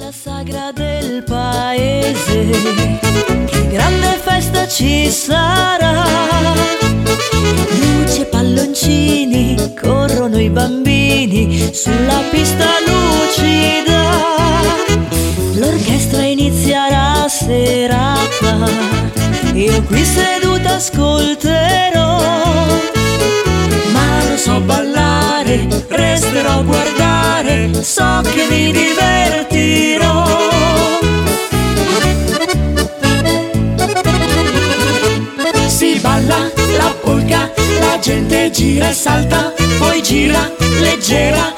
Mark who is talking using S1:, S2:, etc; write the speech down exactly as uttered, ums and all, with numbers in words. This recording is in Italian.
S1: alla sagra del paese, che grande festa ci sarà. Luci e palloncini, corrono i bambini sulla pista lucida. L'orchestra inizia la serata, io qui seduta ascolterò, ma non so ballare, resterò a guardare, so che mi divertirò. Si balla la polka, la gente gira e salta, poi gira leggera